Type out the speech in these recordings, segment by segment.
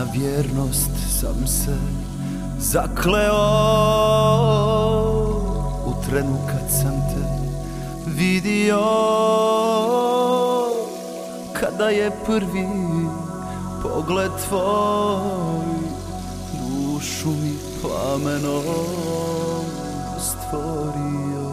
Na vjernost sam se zakleo u trenu kad sam te vidio, kada je prvi pogled tvoj dušu mi plamenom stvorio.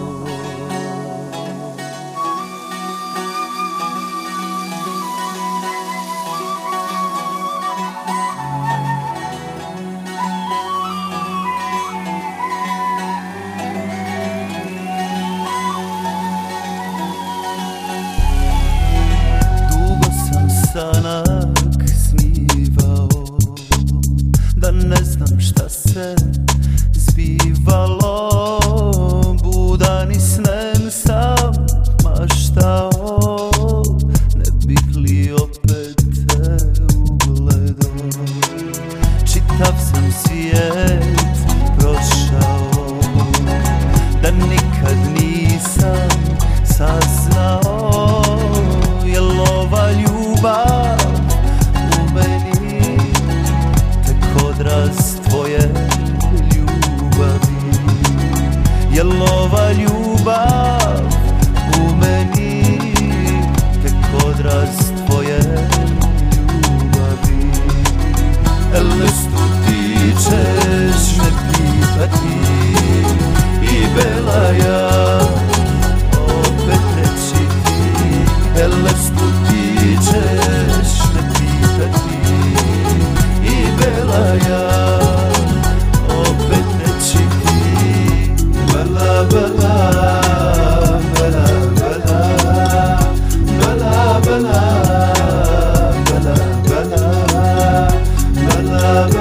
Sanak snivao, da ne znam šta se zbivalo, budan i snem sam maštao, ne bih li opet te ugledao. Čitav sam svijet prošao, da nikad nisam saznao, jel ova ljubav u meni tek odraz tvoje ljubavi? Jel ova ljubav u meni tek odraz tvoje ljubavi? Elestu ti ćeš me pitati i bela ja opet reći ti. Elestu ti ćeš me pitati i bela ja opet reći ti. Bela, bela, bela, bela, bela, bela, bela, bela, bela, bela,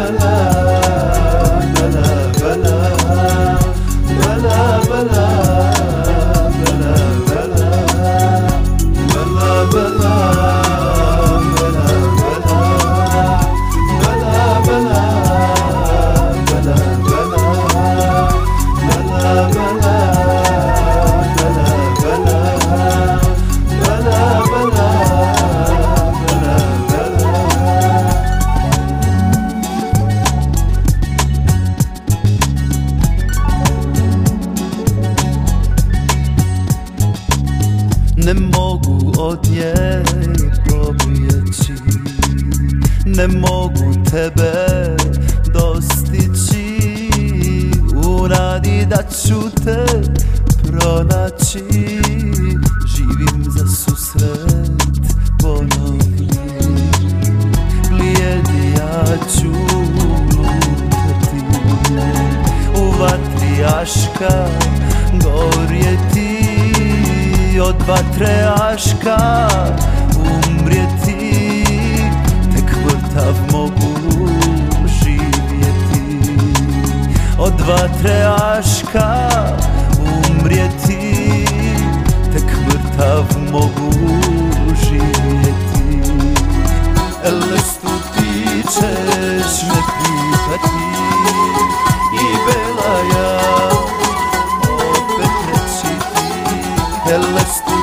bela, bela, ne mogu od nje pobjeći, ne mogu tebe dostići, u nadi da ću te pronaći, živim za susret ponovni. Blijedi ja ću lutati, u vatri Aška gorjeti, od vatre Aška umrijeti, tek mrtav mogu živjeti. Od vatre Aška umrijeti, tek mrtav mogu živjeti. Elestu ti ćeš me pitati i bela ja opet reći ti. Elestu